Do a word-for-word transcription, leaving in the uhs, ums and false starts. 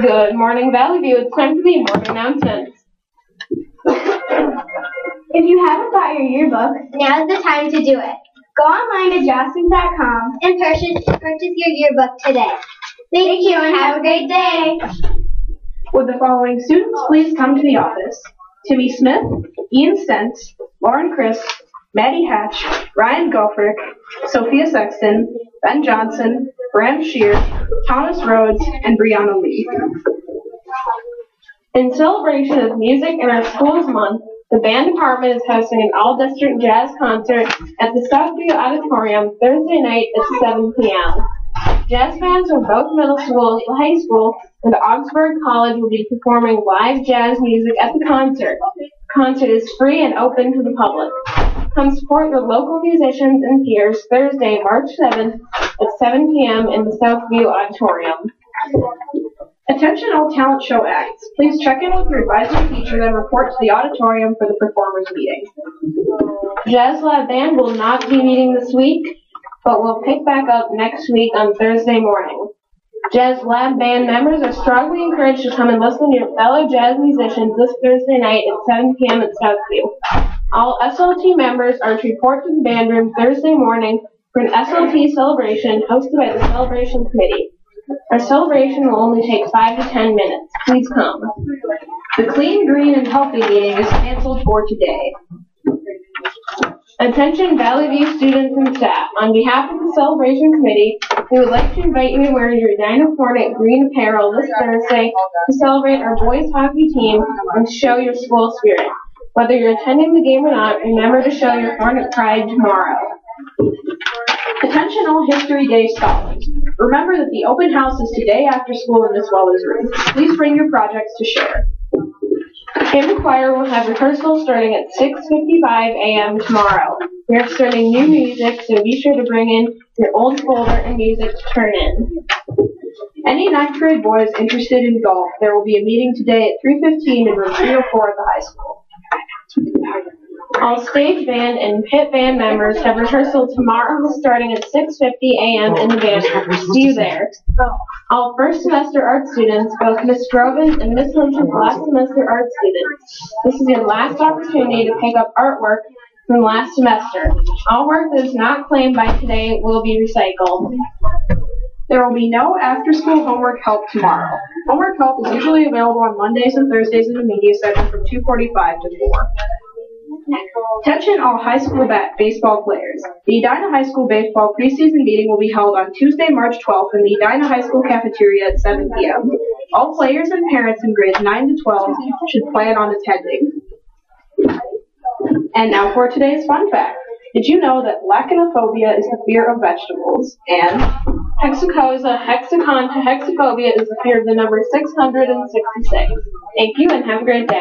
Good morning, Valley View. It's time for the morning announcements. If you haven't bought your yearbook, now's the time to do it. Go online to jostens dot com and purchase, purchase your yearbook today. Thank, Thank you and have a great day. Would the following students please come to the office? Timmy Smith, Ian Stentz, Lauren Chris, Maddie Hatch, Ryan Gulfrick, Sophia Sexton, Ben Johnson, Bram Shear, Thomas Rhodes, and Brianna Lee. In celebration of Music in Our Schools Month, the band department is hosting an all-district jazz concert at the Southview Auditorium Thursday night at seven p m Jazz bands from both middle schools, the high school, and Augsburg College will be performing live jazz music at the concert. The concert is free and open to the public. Come support your local musicians and peers Thursday, March seventh at seven p m in the Southview Auditorium. Attention all talent show acts. Please check in with your advising teacher, then report to the auditorium for the performers meeting. Jazz Lab Band will not be meeting this week, but will pick back up next week on Thursday morning. Jazz Lab Band members are strongly encouraged to come and listen to your fellow jazz musicians this Thursday night at seven p m at Southview. All S L T members are to report to the band room Thursday morning for an S L T celebration hosted by the Celebration Committee. Our celebration will only take five to ten minutes. Please come. The Clean, Green, and Healthy meeting is canceled for today. Attention Valley View students and staff. On behalf of the Celebration Committee, we would like to invite you to wear your Edina Hornet green apparel this Thursday to celebrate our boys hockey team and show your school spirit. Whether you're attending the game or not, remember to show your Hornet pride tomorrow. Attention all History Day scholars. Remember that the open house is today after school in Miss Weller's room. Please bring your projects to share. Chamber Choir will have rehearsal starting at six fifty-five a m tomorrow. We are starting new music, so be sure to bring in your old folder and music to turn in. Any ninth grade boys interested in golf, there will be a meeting today at three fifteen in room three oh four at the high school. All stage band and pit band members have rehearsal tomorrow starting at six fifty a m in the band room. See you there. All first semester art students, both Miss Groven and Miss Lynch's last semester art students, this is your last opportunity to pick up artwork from last semester. All work that is not claimed by today will be recycled. There will be no after-school homework help tomorrow. Homework help is usually available on Mondays and Thursdays in the media section from two forty-five to four. Attention all high school bat baseball players. The Edina High School baseball preseason meeting will be held on Tuesday, March twelfth in the Edina High School cafeteria at seven p m All players and parents in grades nine to twelve should plan on attending. And now for today's fun fact. Did you know that lachanophobia is the fear of vegetables? And hexacosa, hexaconta, hexaphobia is the fear of the number six hundred sixty-six. Thank you and have a great day.